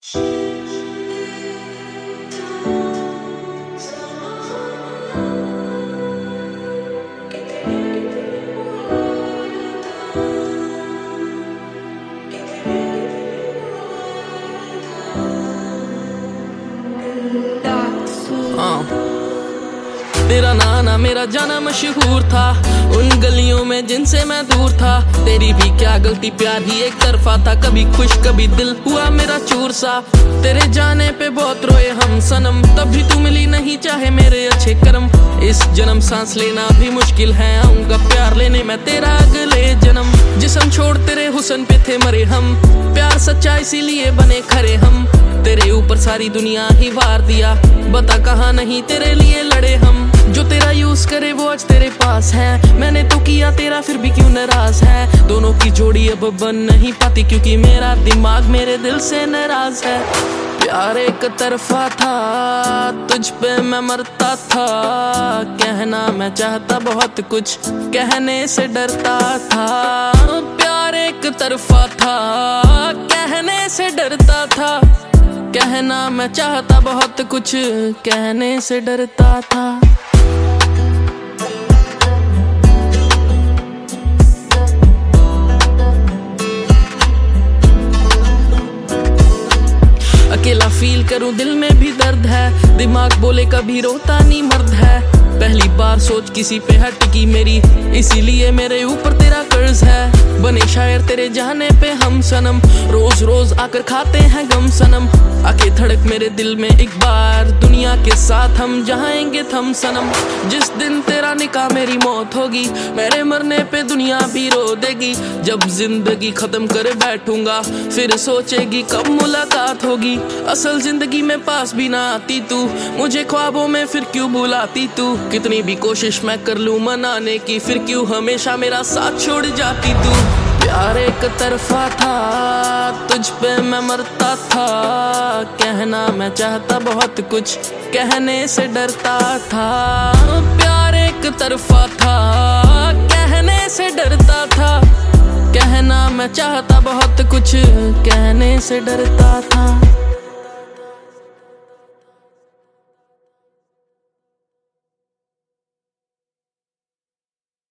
तेरा नाना मेरा जाना मशहूर था उन गलियों में जिनसे मैं दूर था। तेरी भी क्या गलती, प्यार ही एक तरफा था, कभी खुश कभी दिल हुआ मेरा चूर सा। तेरे जाने पे बहुत रोए हम सनम, तभी तू मिली नहीं चाहे मेरे अच्छे कर्म। इस जन्म सांस लेना भी मुश्किल है, आऊंगा प्यार लेने मैं तेरा अगले जन्म। जिस्म छोड़ तेरे हुस्न पे थे मरे हम, प्यार सच्चा इसीलिए बने खरे हम। तेरे ऊपर सारी दुनिया ही वार दिया, बता कहाँ नहीं तेरे लिए लड़े हम। जो तेरा यूज करे वो आज तेरे पास है, मैंने तो किया तेरा फिर भी क्यों नाराज है। दोनों की जोड़ी अब बन नहीं पाती क्योंकि मेरा दिमाग मेरे दिल से नाराज है। प्यार एक तरफा था, तुझ पे मैं मरता था, कहना मैं चाहता बहुत कुछ, कहने से डरता था। प्यार एक तरफा था, कहने से डरता था, कहना मैं चाहता बहुत कुछ, कहने से डरता था। अकेला फील करूं दिल में भी दर्द है, दिमाग बोले कभी रोता नहीं मर्द है। पहली बार सोच किसी पे हटकी मेरी, इसीलिए मेरे ऊपर तेरा कर्ज है। बने शायर तेरे जाने पे हम सनम, रोज रोज आकर खाते हैं गम सनम। आके धड़क मेरे दिल में एक बार, दुनिया के साथ हम जाएंगे थम सनम। जिस दिन तेरा निकाह मेरी मौत होगी, मेरे मरने पे दुनिया भी रो देगी। जब जिंदगी खत्म कर बैठूंगा, फिर सोचेगी कब मुलाकात होगी। असल जिंदगी में पास भी ना आती तू, मुझे ख्वाबों में फिर क्यों बुलाती तू। कितनी भी कोशिश मैं कर लूं मनाने की, फिर क्यों हमेशा मेरा साथ छोड़ जाती तू। प्यार एक तरफा था, तुझ पे मैं मरता था, कहना मैं चाहता बहुत कुछ, कहने से डरता था। प्यार एक तरफा था, कहने से डरता था, कहना मैं चाहता बहुत कुछ, कहने से डरता था।